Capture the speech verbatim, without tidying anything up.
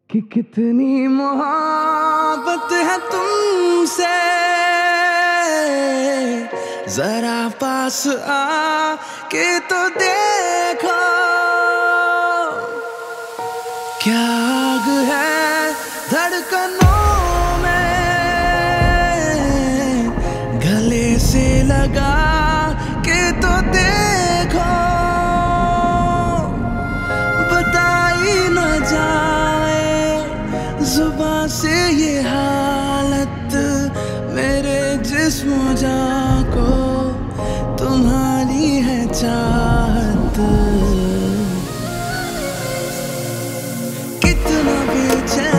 कि कितनी मोहब्बत है तुमसे, जरा पास आ के तो देखो, क्या आग है धड़कनों में, गले से लगा के तो देखो, बताई न जाए जुबां से ये हालत मेरे जिस्म जान को, तुम्हारी है चाहत। कितना बेचैन